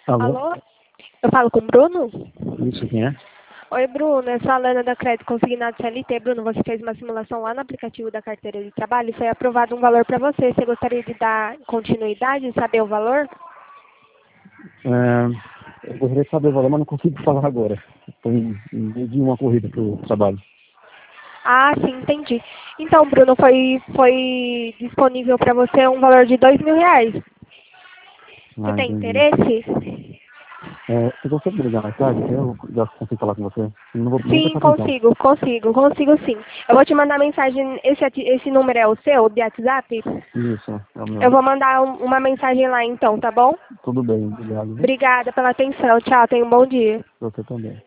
Alô? Alô? Eu falo com o Bruno? Isso, quem é? Oi, Bruno. Eu sou a Lana da Crédito Consignado CLT. Bruno, você fez uma simulação lá no aplicativo da carteira de trabalho e foi aprovado um valor para você. Você gostaria de dar continuidade e saber o valor? Eu gostaria de saber o valor, mas não consigo falar agora. Estou em meio de uma corrida para o trabalho. Ah, sim, entendi. Então, Bruno, foi disponível para você um valor de R$ 2.000. Você tem Entendi. interesse? Você consegue me ligar mais tarde? Que eu já consigo falar com você? Não vou nem Sim, prestar atenção. consigo sim. Eu vou te mandar mensagem, esse número é o seu, de WhatsApp? Isso, é o Eu meu. vou mandar uma mensagem lá então, tá bom? Tudo bem, obrigado. Viu? Obrigada pela atenção. Tchau, tenha um bom dia. Você também.